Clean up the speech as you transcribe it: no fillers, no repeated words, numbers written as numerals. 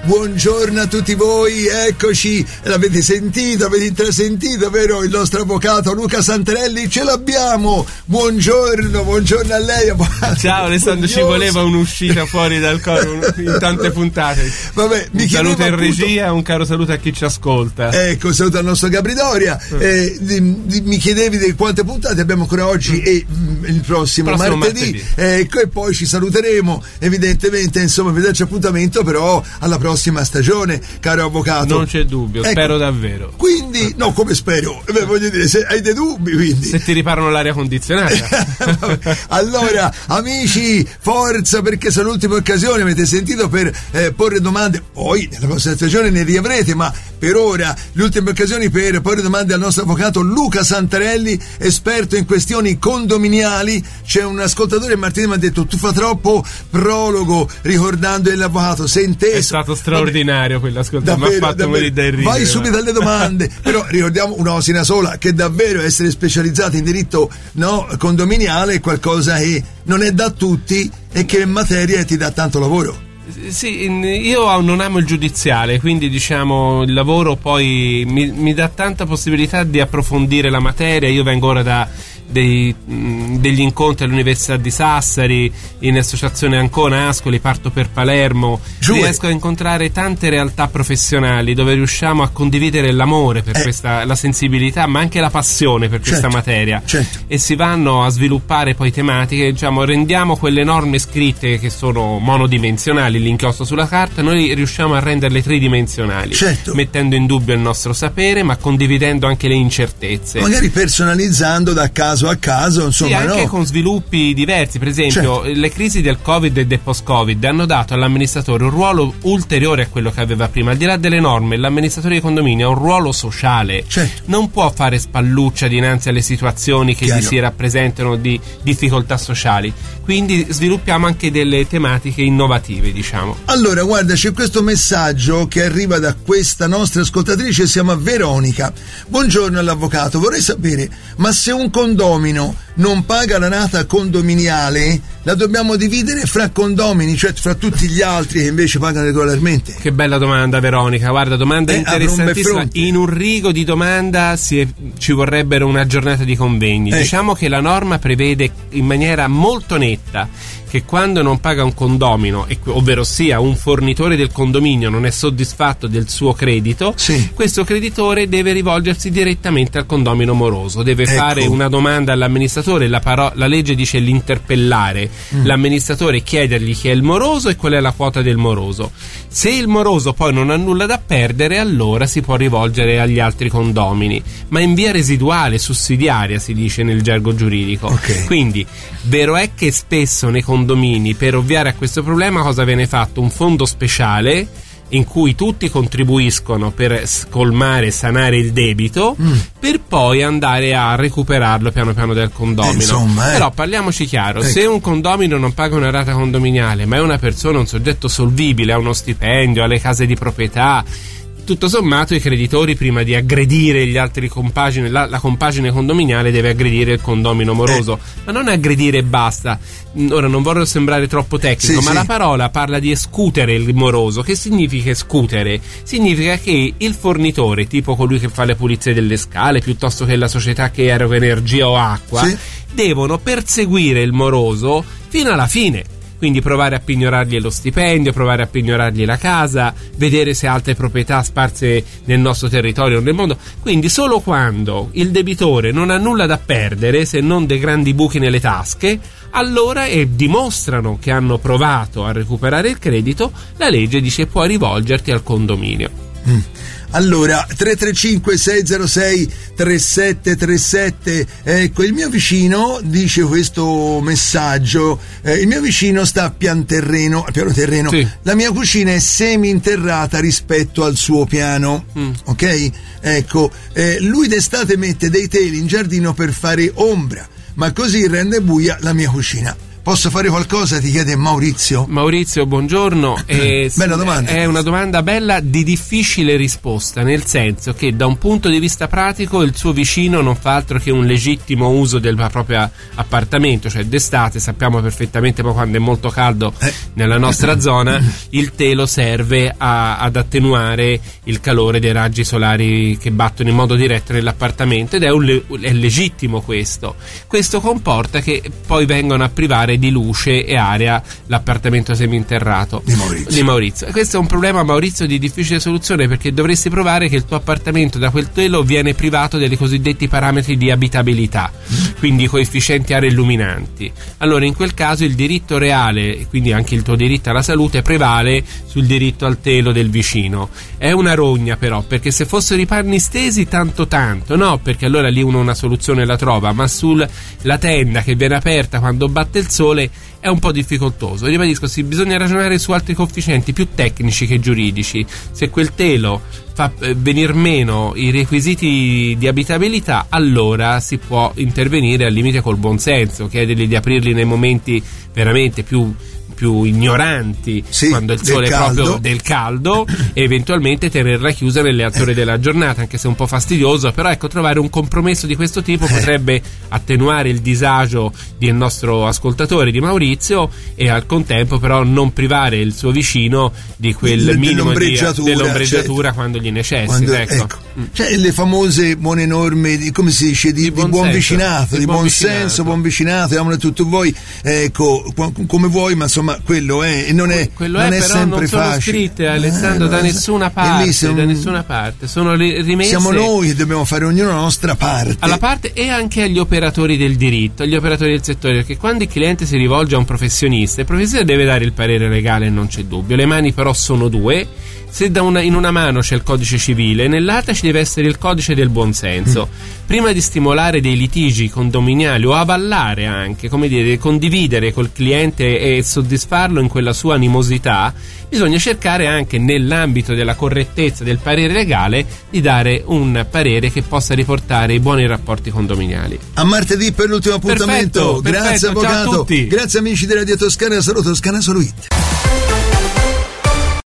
buongiorno a tutti voi, eccoci, l'avete sentito, avete intrasentito, vero? Il nostro avvocato Luca Santarelli, ce l'abbiamo, buongiorno a lei. Ciao Alessandro, ci voleva un'uscita fuori dal coro in tante puntate. Vabbè, un saluto in regia, un caro saluto a chi ci ascolta. Ecco, saluto al nostro Gabri Doria. Mi chiedevi di quante puntate abbiamo ancora oggi e il prossimo martedì. Ecco, e poi ci saluteremo, evidentemente, insomma, vederci appuntamento però alla prossima stagione, caro avvocato. Non c'è dubbio, ecco, spero davvero. Quindi, no, come spero? Voglio dire, se hai dei dubbi, quindi. Se ti riparano l'aria condizionata. Allora, amici, forza, perché sono l'ultima occasione, avete sentito, per porre domande. Poi nella prossima stagione ne riavrete, ma per ora le ultime occasioni per porre domande al nostro avvocato Luca Santarelli, esperto in questioni condominiali. C'è un ascoltatore, Martino, mi ha detto: tu fa troppo prologo ricordando l'avvocato, sei inteso. È stato straordinario quell'ascoltatore, mi ha fatto morire dai ridere. Vai subito alle domande. Però ricordiamo una cosina sola, che davvero essere specializzati in diritto condominiale è qualcosa che non è da tutti e che in materia ti dà tanto lavoro. Sì, io non amo il giudiziale, quindi diciamo il lavoro poi mi dà tanta possibilità di approfondire la materia. Io vengo ora degli incontri all'Università di Sassari, in associazione Ancona Ascoli, parto per Palermo. Riesco a incontrare tante realtà professionali dove riusciamo a condividere l'amore per la sensibilità, ma anche la passione per questa materia. E si vanno a sviluppare poi tematiche, diciamo, rendiamo quelle norme scritte che sono monodimensionali, l'inchiostro sulla carta, noi riusciamo a renderle tridimensionali, mettendo in dubbio il nostro sapere, ma condividendo anche le incertezze, magari personalizzando da caso a caso, insomma. Sì, anche con sviluppi diversi. Per esempio, le crisi del Covid e del post-Covid hanno dato all'amministratore un ruolo ulteriore a quello che aveva prima. Al di là delle norme, l'amministratore di condominio ha un ruolo sociale. Non può fare spalluccia dinanzi alle situazioni che gli si rappresentano di difficoltà sociali. Quindi sviluppiamo anche delle tematiche innovative, diciamo. Allora, guarda, c'è questo messaggio che arriva da questa nostra ascoltatrice, si chiama Veronica. Buongiorno all'avvocato, vorrei sapere, ma se un condomino non paga la rata condominiale, la dobbiamo dividere fra condomini, cioè fra tutti gli altri che invece pagano regolarmente? Che bella domanda, Veronica, guarda, domanda interessantissima. In un rigo di domanda ci vorrebbero una giornata di convegni. Diciamo che la norma prevede in maniera molto netta che quando non paga un condomino, ovvero sia un fornitore del condominio non è soddisfatto del suo credito, questo creditore deve rivolgersi direttamente al condomino moroso, deve fare una domanda all'amministratore. La legge dice l'interpellare l'amministratore, chiedergli chi è il moroso e qual è la quota del moroso. Se il moroso poi non ha nulla da perdere, allora si può rivolgere agli altri condomini, ma in via residuale, sussidiaria, si dice nel gergo giuridico. Quindi vero è che spesso nei condomini, per ovviare a questo problema, cosa viene fatto? Un fondo speciale in cui tutti contribuiscono per colmare e sanare il debito, per poi andare a recuperarlo piano piano dal condomino. Però parliamoci chiaro, se un condomino non paga una rata condominiale, ma è una persona, un soggetto solvibile, ha uno stipendio, ha le case di proprietà, tutto sommato i creditori, prima di aggredire gli altri compagini, la compagine condominiale deve aggredire il condomino moroso, ma non aggredire e basta. Ora non vorrei sembrare troppo tecnico, ma la parola parla di escutere il moroso. Che significa escutere? Significa che il fornitore, tipo colui che fa le pulizie delle scale, piuttosto che la società che eroga energia o acqua, devono perseguire il moroso fino alla fine. Quindi provare a pignorargli lo stipendio, provare a pignorargli la casa, vedere se ha altre proprietà sparse nel nostro territorio o nel mondo. Quindi solo quando il debitore non ha nulla da perdere, se non dei grandi buchi nelle tasche, allora, e dimostrano che hanno provato a recuperare il credito, la legge dice puoi rivolgerti al condominio. Allora, 335-606-3737, ecco, il mio vicino, dice questo messaggio, il mio vicino sta a piano terreno, la mia cucina è semi-interrata rispetto al suo piano, ok? Ecco, lui d'estate mette dei teli in giardino per fare ombra, ma così rende buia la mia cucina. Posso fare qualcosa? Ti chiede Maurizio. Maurizio, buongiorno. Bella domanda. È una domanda bella di difficile risposta, nel senso che da un punto di vista pratico il suo vicino non fa altro che un legittimo uso del proprio appartamento, cioè d'estate sappiamo perfettamente poi quando è molto caldo nella nostra zona il telo serve ad attenuare il calore dei raggi solari che battono in modo diretto nell'appartamento ed è legittimo questo. Questo comporta che poi vengono a privare di luce e aria l'appartamento seminterrato di Maurizio. Questo è un problema, Maurizio, di difficile soluzione, perché dovresti provare che il tuo appartamento da quel telo viene privato dei cosiddetti parametri di abitabilità, quindi coefficienti aria illuminanti. Allora in quel caso il diritto reale e quindi anche il tuo diritto alla salute prevale sul diritto al telo del vicino. È una rogna però, perché se fossero i panni stesi tanto no, perché allora lì uno una soluzione la trova, ma sulla tenda che viene aperta quando batte il sole è un po' difficoltoso. Ribadisco, bisogna ragionare su altri coefficienti più tecnici che giuridici. Se quel telo fa venir meno i requisiti di abitabilità, allora si può intervenire al limite col buonsenso, chiedergli di aprirli nei momenti veramente più ignoranti, quando il sole è proprio del caldo, e eventualmente tenerla chiusa nelle altre ore della giornata, anche se è un po' fastidioso. Però ecco, trovare un compromesso di questo tipo potrebbe attenuare il disagio del nostro ascoltatore, di Maurizio, e al contempo però non privare il suo vicino di quel minimo dell'ombreggiatura quando gli necessita. Ecco. Cioè le famose buone norme di, come si dice, di buon vicinato, di buon senso, buon vicinato, amore tutto voi, ecco, come vuoi, ma insomma quello è, e non è quello non è, è però sempre non sono facile. scritte, Alessandro, da nessuna parte, da nessuna parte. Sono rimesse. Siamo noi che dobbiamo fare ognuno la nostra parte. Alla parte, e anche agli operatori del diritto, agli operatori del settore, perché quando il cliente si rivolge a un professionista, il professionista deve dare il parere legale, non c'è dubbio. Le mani però sono due. Se in una mano c'è il codice civile, nell'altra ci deve essere il codice del buonsenso. Prima di stimolare dei litigi condominiali o avallare anche, come dire, condividere col cliente e soddisfarlo in quella sua animosità, bisogna cercare anche nell'ambito della correttezza del parere legale di dare un parere che possa riportare i buoni rapporti condominiali. A martedì per l'ultimo appuntamento. Perfetto, grazie avvocato, ciao a tutti. Grazie amici di Radio Toscana, saluto Toscana Solo It.